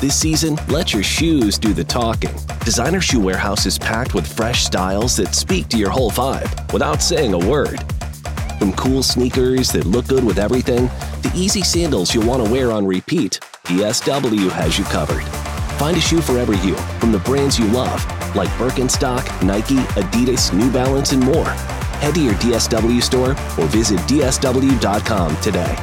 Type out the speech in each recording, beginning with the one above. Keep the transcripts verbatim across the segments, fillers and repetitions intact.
This season, let your shoes do the talking. Designer Shoe Warehouse is packed with fresh styles that speak to your whole vibe without saying a word. From cool sneakers that look good with everything, to easy sandals you'll want to wear on repeat, D S W has you covered. Find a shoe for every you from the brands you love, like Birkenstock, Nike, Adidas, New Balance, and more. Head to your D S W store or visit D S W dot com today.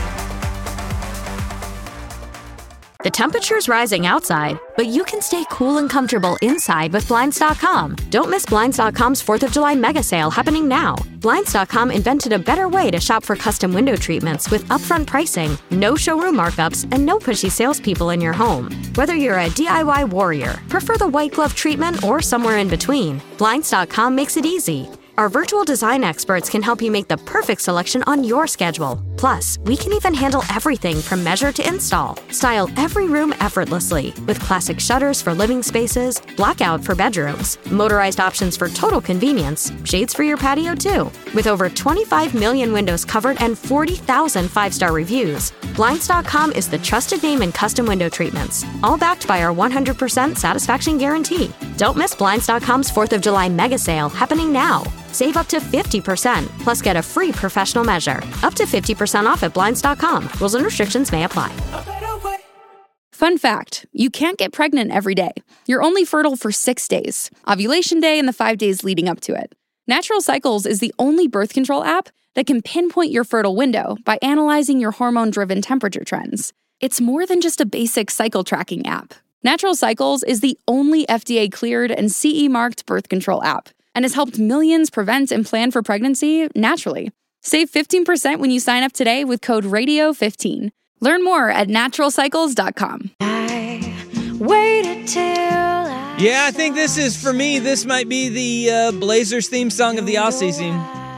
The temperature's rising outside, but you can stay cool and comfortable inside with Blinds dot com. Don't miss Blinds dot com's fourth of July mega sale happening now. Blinds dot com invented a better way to shop for custom window treatments with upfront pricing, no showroom markups, and no pushy salespeople in your home. Whether you're a D I Y warrior, prefer the white glove treatment, or somewhere in between, Blinds dot com makes it easy. Our virtual design experts can help you make the perfect selection on your schedule. Plus, we can even handle everything from measure to install. Style every room effortlessly with classic shutters for living spaces, blackout for bedrooms, motorized options for total convenience, shades for your patio too. With over twenty-five million windows covered and forty thousand five-star reviews, Blinds dot com is the trusted name in custom window treatments, all backed by our one hundred percent satisfaction guarantee. Don't miss Blinds dot com's fourth of July mega sale happening now. Save up to fifty percent, plus get a free professional measure. Up to fifty percent off at Blinds dot com. Rules and restrictions may apply. Fun fact, you can't get pregnant every day. You're only fertile for six days, ovulation day and the five days leading up to it. Natural Cycles is the only birth control app that can pinpoint your fertile window by analyzing your hormone-driven temperature trends. It's more than just a basic cycle tracking app. Natural Cycles is the only F D A-cleared and C E-marked birth control app, and has helped millions prevent and plan for pregnancy naturally. Save fifteen percent when you sign up today with code radio fifteen. Learn more at natural cycles dot com. I waited till I Yeah, I think this is, for me, this might be the uh, Blazers theme song of the offseason.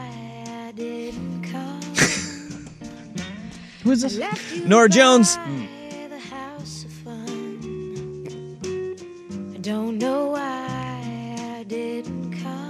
Who is this? Norah Jones. I don't know why I didn't come.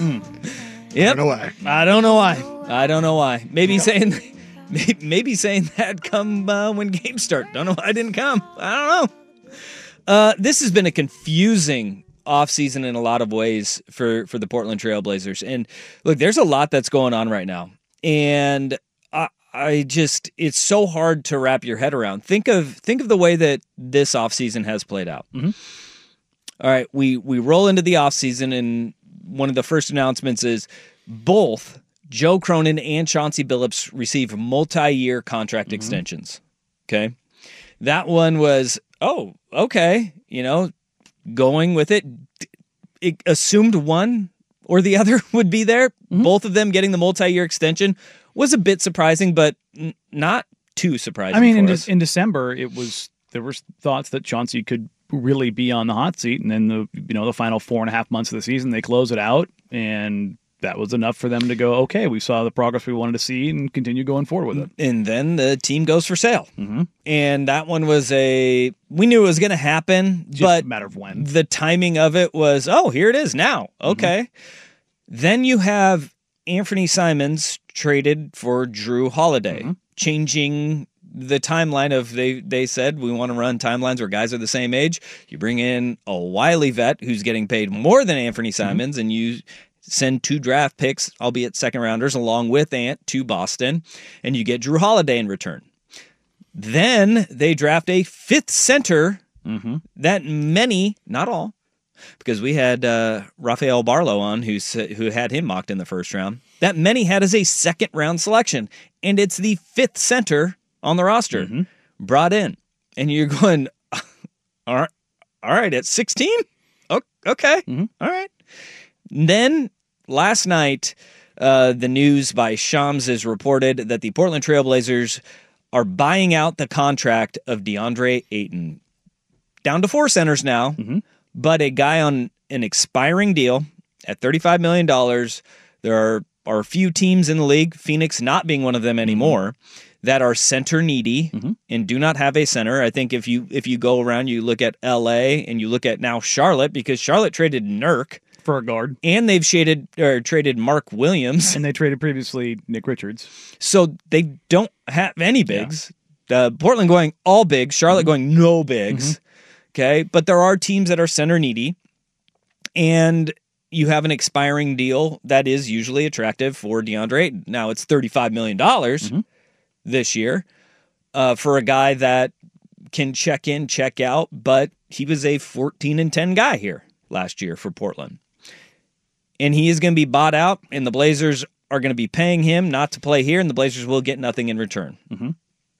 Yep. I don't know why. I don't know why. I don't know why. Maybe yep. saying maybe saying that come uh, when games start. Don't know why I didn't come. I don't know. Uh, this has been a confusing offseason in a lot of ways for, for the Portland Trail Blazers. And look, there's a lot that's going on right now. And I, I just, it's so hard to wrap your head around. Think of think of the way that this offseason has played out. Mm-hmm. All right, we, we roll into the offseason, and one of the first announcements is both Joe Cronin and Chauncey Billups receive multi-year contract mm-hmm. extensions. Okay. That one was, oh, okay. You know, going with it, it assumed one or the other would be there. Mm-hmm. Both of them getting the multi-year extension was a bit surprising, but n- not too surprising. I mean, for in, us. de- in December, it was, there were thoughts that Chauncey could really be on the hot seat, and then the you know the final four and a half months of the season they close it out, and that was enough for them to go, okay, we saw the progress we wanted to see and continue going forward with it. And then the team goes for sale. Mm-hmm. And that one was a, we knew it was going to happen, just but a matter of when. The timing of it was, oh, here it is now. Okay. Mm-hmm. Then you have Anthony Simons traded for Drew Holiday, mm-hmm. changing the timeline of, they they said we want to run timelines where guys are the same age. You bring in a wily vet who's getting paid more than Anthony Simons, mm-hmm. and you send two draft picks, albeit second rounders, along with Ant to Boston, and you get Drew Holiday in return. Then they draft a fifth center mm-hmm. that many, not all, because we had uh, Rafael Barlow on who who had him mocked in the first round, that many had as a second round selection, and it's the fifth center on the roster mm-hmm. brought in, and you're going, all right, all right, at sixteen, okay, mm-hmm. all right. Then last night, uh, the news by Shams is reported that the Portland Trail Blazers are buying out the contract of DeAndre Ayton, down to four centers now, mm-hmm. but a guy on an expiring deal at thirty-five million dollars. There are, are a few teams in the league, Phoenix not being one of them anymore, mm-hmm. that are center needy mm-hmm. and do not have a center. I think if you if you go around, you look at L A and you look at now Charlotte, because Charlotte traded Nurk for a guard, and they've shaded or traded Mark Williams, and they traded previously Nick Richards. So they don't have any bigs. Uh, Portland going all bigs, Charlotte going no bigs. Mm-hmm. Okay, but there are teams that are center needy, and you have an expiring deal that is usually attractive for DeAndre Ayton. Now it's thirty-five million dollars mm-hmm. this year uh, for a guy that can check in, check out, but he was a fourteen and ten guy here last year for Portland. And he is going to be bought out, and the Blazers are going to be paying him not to play here, and the Blazers will get nothing in return. Mm-hmm.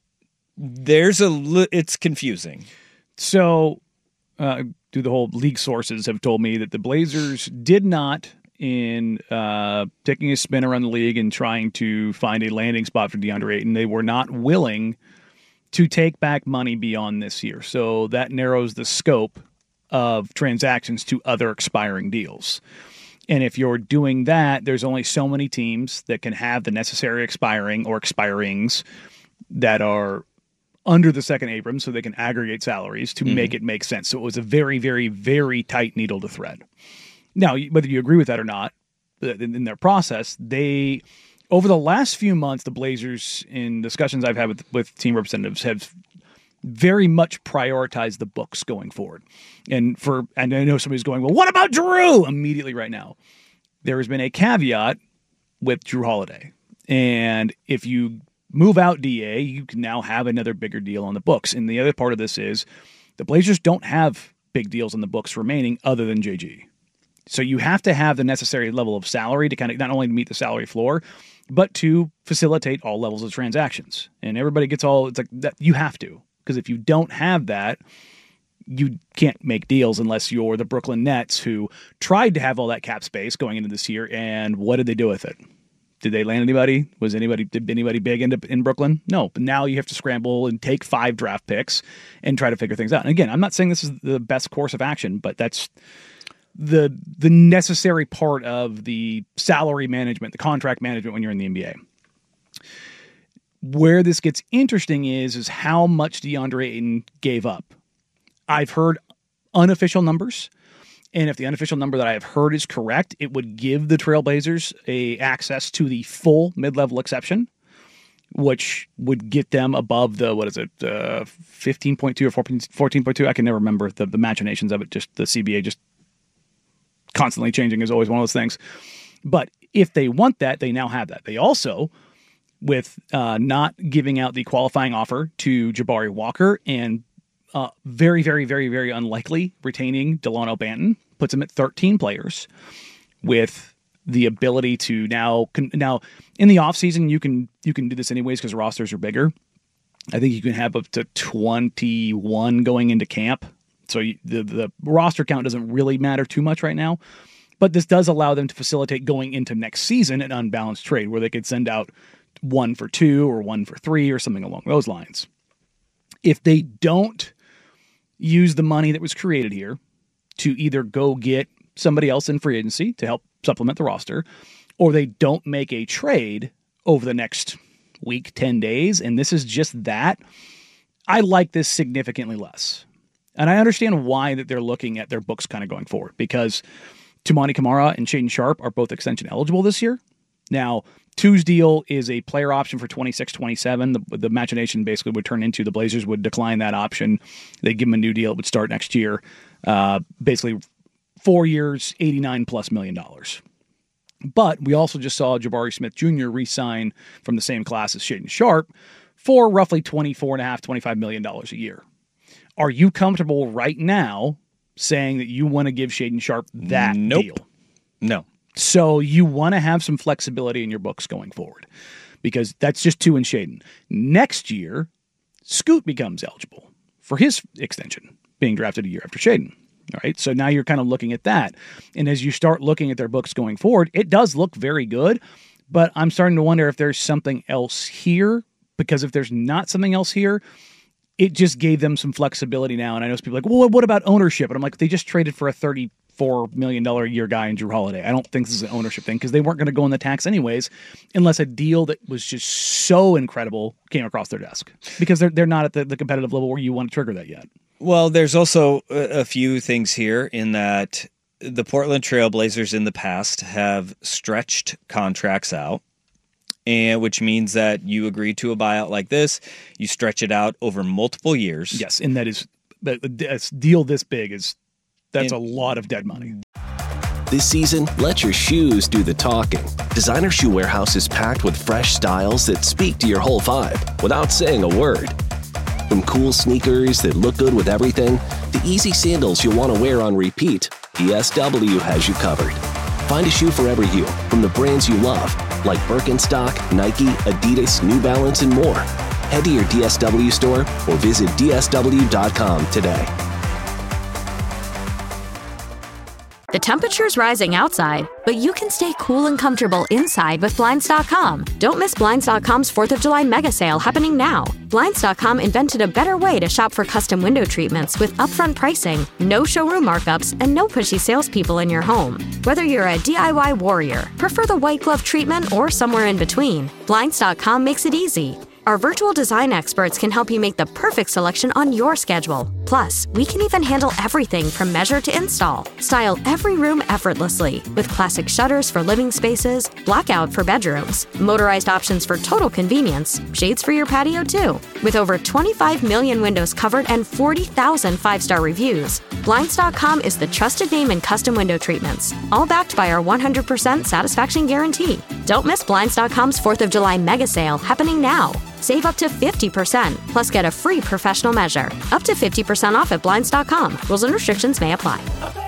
There's a, it's confusing. So, uh, do the whole league sources have told me that the Blazers did not, in uh, taking a spin around the league and trying to find a landing spot for DeAndre Ayton, they were not willing to take back money beyond this year. So that narrows the scope of transactions to other expiring deals. And if you're doing that, there's only so many teams that can have the necessary expiring or expirings that are under the second Abrams so they can aggregate salaries to mm-hmm. make it make sense. So it was a very, very, very tight needle to thread. Now, whether you agree with that or not, in their process, they, over the last few months, the Blazers, in discussions I've had with, with team representatives, have very much prioritized the books going forward. And for, and I know somebody's going, well, what about Drew? Immediately right now, there has been a caveat with Drew Holiday. And if you move out D A, you can now have another bigger deal on the books. And the other part of this is the Blazers don't have big deals on the books remaining other than J G. So you have to have the necessary level of salary to kind of not only meet the salary floor, but to facilitate all levels of transactions. And everybody gets all, it's like that you have to, because if you don't have that, you can't make deals unless you're the Brooklyn Nets, who tried to have all that cap space going into this year. And what did they do with it? Did they land anybody? Was anybody did anybody big in, in Brooklyn? No. But now you have to scramble and take five draft picks and try to figure things out. And again, I'm not saying this is the best course of action, but that's the the necessary part of the salary management, the contract management when you're in the N B A. Where this gets interesting is is how much DeAndre Ayton gave up. I've heard unofficial numbers. And if the unofficial number that I have heard is correct, it would give the Trailblazers a access to the full mid-level exception, which would get them above the, what is it, uh, fifteen point two or fourteen point two? I can never remember the, the machinations of it. Just the C B A just constantly changing is always one of those things. But if they want that, they now have that. They also, with uh, not giving out the qualifying offer to Jabari Walker and Uh, very, very, very, very unlikely retaining Delano Banton, puts him at thirteen players with the ability to now now in the offseason, you can you can do this anyways because rosters are bigger. I think you can have up to twenty-one going into camp. So you, the, the roster count doesn't really matter too much right now. But this does allow them to facilitate going into next season an unbalanced trade where they could send out one for two or one for three or something along those lines. If they don't use the money that was created here to either go get somebody else in free agency to help supplement the roster, or they don't make a trade over the next week, ten days, and this is just that, I like this significantly less. And I understand why that they're looking at their books kind of going forward, because Toumani Camara and Shaedon Sharpe are both extension eligible this year. Now, Two's deal is a player option for twenty-six twenty-seven. The, the machination basically would turn into the Blazers would decline that option. They'd give him a new deal. It would start next year. Uh, basically, four years, eighty-nine plus million dollars. But we also just saw Jabari Smith Junior re-sign from the same class as Shaedon Sharpe for roughly twenty-four and a half, twenty-five million dollars a year. Are you comfortable right now saying that you want to give Shaedon Sharpe that nope. deal? No. So you want to have some flexibility in your books going forward, because that's just two in Shaedon. Next year, Scoot becomes eligible for his extension, being drafted a year after Shaedon. All right, so now you're kind of looking at that. And as you start looking at their books going forward, it does look very good, but I'm starting to wonder if there's something else here, because if there's not something else here, it just gave them some flexibility now. And I know some people are like, well, what about ownership? And I'm like, they just traded for a thirty-four million dollars a year guy in Drew Holiday. I don't think this is an ownership thing, because they weren't going to go in the tax anyways, unless a deal that was just so incredible came across their desk, because they're, they're not at the, the competitive level where you want to trigger that yet. Well, there's also a, a few things here in that the Portland Trail Blazers in the past have stretched contracts out and which means that you agree to a buyout like this, you stretch it out over multiple years. Yes, and that is a deal this big is that's and, a lot of dead money. This season, let your shoes do the talking. Designer Shoe Warehouse is packed with fresh styles that speak to your whole vibe without saying a word. From cool sneakers that look good with everything, to easy sandals you'll want to wear on repeat, D S W has you covered. Find a shoe for every you from the brands you love, like Birkenstock, Nike, Adidas, New Balance, and more. Head to your D S W store or visit D S W dot com today. The temperature's rising outside, but you can stay cool and comfortable inside with Blinds dot com. Don't miss Blinds dot com's fourth of July mega sale happening now. Blinds dot com invented a better way to shop for custom window treatments with upfront pricing, no showroom markups, and no pushy salespeople in your home. Whether you're a D I Y warrior, prefer the white glove treatment, or somewhere in between, Blinds dot com makes it easy. Our virtual design experts can help you make the perfect selection on your schedule. Plus, we can even handle everything from measure to install. Style every room effortlessly with classic shutters for living spaces, blackout for bedrooms, motorized options for total convenience, shades for your patio too. With over twenty-five million windows covered and forty thousand five-star reviews, Blinds dot com is the trusted name in custom window treatments, all backed by our one hundred percent satisfaction guarantee. Don't miss Blinds dot com's fourth of July mega sale happening now. Save up to fifty percent, plus get a free professional measure. Up to fifty percent off at Blinds dot com. Rules and restrictions may apply.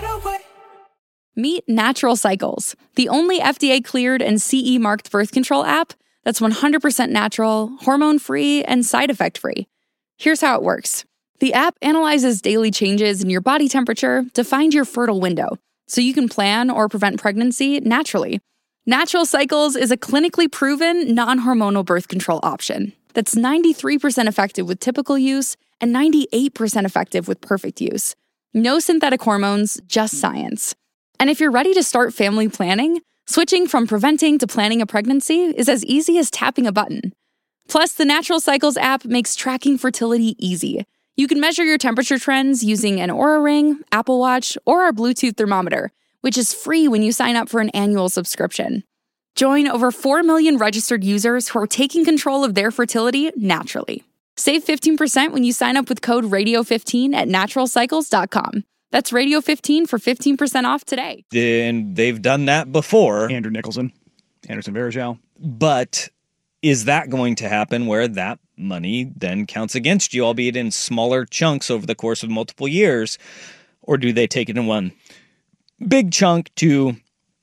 Meet Natural Cycles, the only F D A-cleared and C E-marked birth control app that's one hundred percent natural, hormone-free, and side effect-free. Here's how it works. The app analyzes daily changes in your body temperature to find your fertile window, so you can plan or prevent pregnancy naturally. Natural Cycles is a clinically proven, non-hormonal birth control option that's ninety-three percent effective with typical use and ninety-eight percent effective with perfect use. No synthetic hormones, just science. And if you're ready to start family planning, switching from preventing to planning a pregnancy is as easy as tapping a button. Plus, the Natural Cycles app makes tracking fertility easy. You can measure your temperature trends using an Oura Ring, Apple Watch, or our Bluetooth thermometer, which is free when you sign up for an annual subscription. Join over four million registered users who are taking control of their fertility naturally. Save fifteen percent when you sign up with code radio fifteen at natural cycles dot com. That's radio fifteen for fifteen percent off today. And they've done that before. Andrew Nicholson, Anderson Varejao. But is that going to happen where that money then counts against you, albeit in smaller chunks over the course of multiple years? Or do they take it in one big chunk to...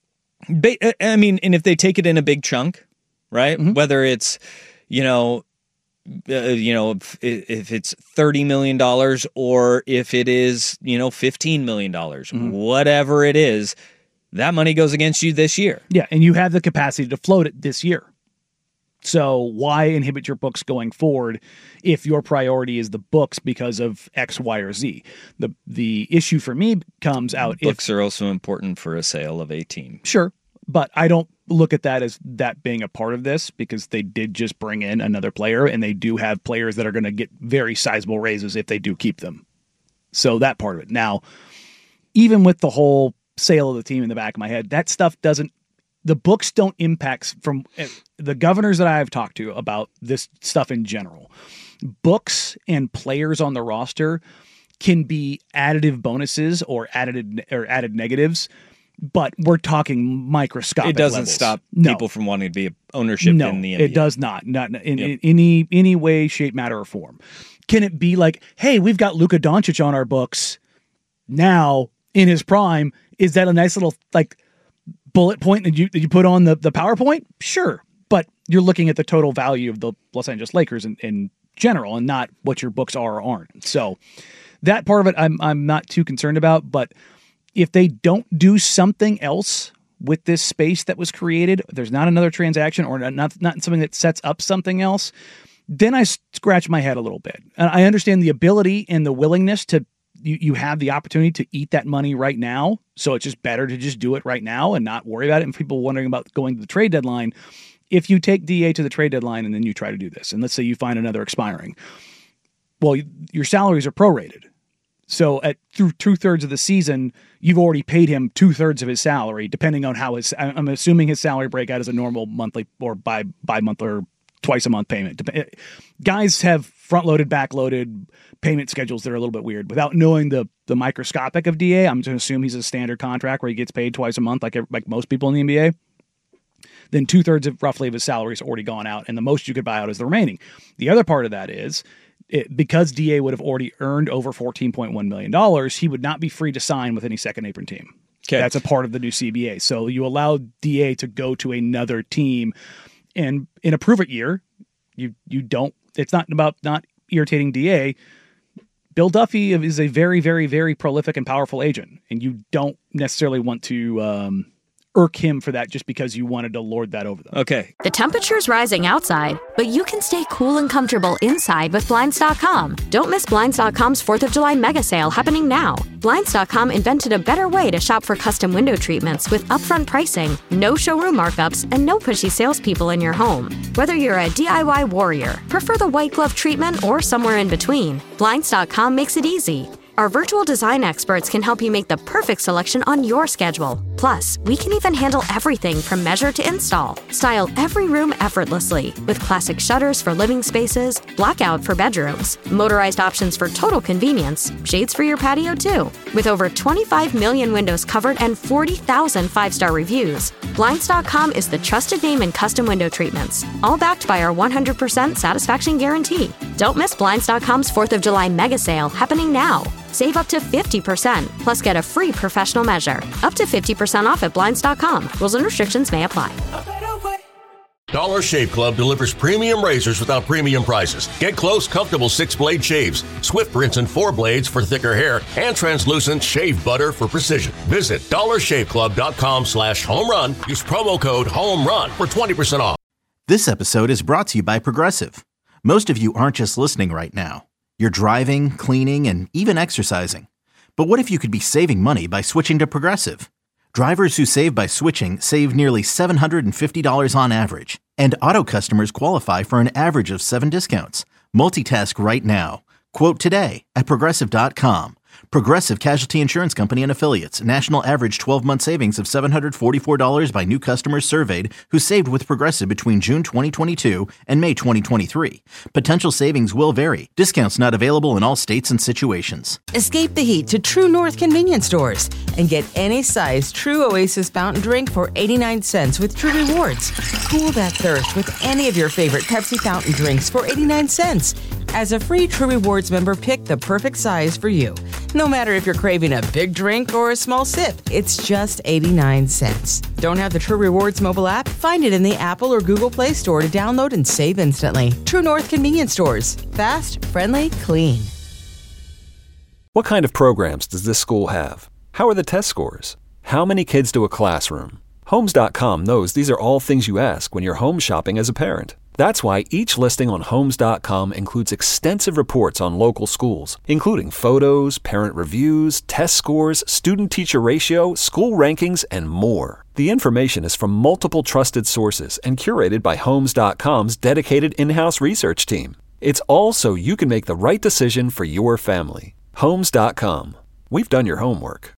I mean, and if they take it in a big chunk, right? Mm-hmm. Whether it's, you know, uh, you know, if, if it's thirty million dollars or if it is, you know, fifteen million dollars, mm-hmm. whatever it is, that money goes against you this year. Yeah, and you have the capacity to float it this year. So why inhibit your books going forward if your priority is the books because of X, Y, or Z? The the issue for me comes out books if, are also important for a sale of a team. Sure, but I don't look at that as that being a part of this because they did just bring in another player and they do have players that are going to get very sizable raises if they do keep them. So that part of it. Now, even with the whole sale of the team in the back of my head, that stuff doesn't The books don't impact from the governors that I have talked to about this stuff in general. Books and players on the roster can be additive bonuses or added or added negatives, but we're talking microscopic. It doesn't levels. stop no. people from wanting to be ownership no, in the N B A. It does not. Not in, yep. in any any way, shape, matter, or form. Can it be like, hey, we've got Luka Doncic on our books now in his prime? Is that a nice little like bullet point that you that you put on the, the PowerPoint? Sure. But you're looking at the total value of the Los Angeles Lakers in, in general and not what your books are or aren't. So that part of it I'm I'm not too concerned about. But if they don't do something else with this space that was created, if there's not another transaction or not, not, not something that sets up something else, then I scratch my head a little bit. And I understand the ability and the willingness to You, you have the opportunity to eat that money right now. So it's just better to just do it right now and not worry about it. And people wondering about going to the trade deadline, if you take D A to the trade deadline and then you try to do this, and let's say you find another expiring, well, your salaries are prorated. So at through two thirds of the season, you've already paid him two thirds of his salary, depending on how his. I'm assuming his salary breakout is a normal monthly or bi bi month or twice a month payment. Guys have front loaded, back loaded payment schedules that are a little bit weird. Without knowing the the microscopic of D A, I'm going to assume he's a standard contract where he gets paid twice a month, like like most people in the N B A. Then two thirds of roughly of his salary is already gone out, and the most you could buy out is the remaining. The other part of that is. It, because D A would have already earned over fourteen point one million dollars, he would not be free to sign with any second apron team. Okay. That's a part of the new C B A. So you allow D A to go to another team. And in a prove-it year, you you don't. It's not about not irritating D A. Bill Duffy is a very, very, very prolific and powerful agent. And you don't necessarily want to um, irk him for that just because you wanted to lord that over them. Okay. The temperature's rising outside, but you can stay cool and comfortable inside with Blinds dot com. Don't miss Blinds dot com's fourth of July mega sale happening now. Blinds dot com invented a better way to shop for custom window treatments with upfront pricing, no showroom markups, and no pushy salespeople in your home. Whether you're a D I Y warrior, prefer the white glove treatment, or somewhere in between, Blinds dot com makes it easy. Our virtual design experts can help you make the perfect selection on your schedule. Plus, we can even handle everything from measure to install. Style every room effortlessly with classic shutters for living spaces, blackout for bedrooms, motorized options for total convenience, shades for your patio too. With over twenty-five million windows covered and forty thousand five-star reviews, Blinds dot com is the trusted name in custom window treatments, all backed by our one hundred percent satisfaction guarantee. Don't miss Blinds dot com's fourth of July mega sale happening now. Save up to fifty percent, plus get a free professional measure. Up to fifty percent off at Blinds dot com. Rules and restrictions may apply. Dollar Shave Club delivers premium razors without premium prices. Get close, comfortable six-blade shaves, swift rinse and four blades for thicker hair, and translucent shave butter for precision. Visit dollar shave club dot com slash home run. Use promo code HOMERUN for twenty percent off. This episode is brought to you by Progressive. Most of you aren't just listening right now. You're driving, cleaning, and even exercising. But what if you could be saving money by switching to Progressive? Drivers who save by switching save nearly seven hundred fifty dollars on average. And auto customers qualify for an average of seven discounts. Multitask right now. Quote today at Progressive dot com. Progressive Casualty Insurance Company and Affiliates. National average twelve-month savings of seven hundred forty-four dollars by new customers surveyed who saved with Progressive between June twenty twenty-two and May twenty twenty-three. Potential savings will vary. Discounts not available in all states and situations. Escape the heat to True North convenience stores and get any size True Oasis fountain drink for eighty-nine cents with True Rewards. Cool that thirst with any of your favorite Pepsi fountain drinks for eighty-nine cents. As a free True Rewards member, pick the perfect size for you. No matter if you're craving a big drink or a small sip, it's just eighty-nine cents. Don't have the True Rewards mobile app? Find it in the Apple or Google Play Store to download and save instantly. True North convenience stores. Fast, friendly, clean. What kind of programs does this school have? How are the test scores? How many kids do a classroom? Homes dot com knows these are all things you ask when you're home shopping as a parent. That's why each listing on Homes dot com includes extensive reports on local schools, including photos, parent reviews, test scores, student-teacher ratio, school rankings, and more. The information is from multiple trusted sources and curated by Homes dot com's dedicated in-house research team. It's all so you can make the right decision for your family. Homes dot com. We've done your homework.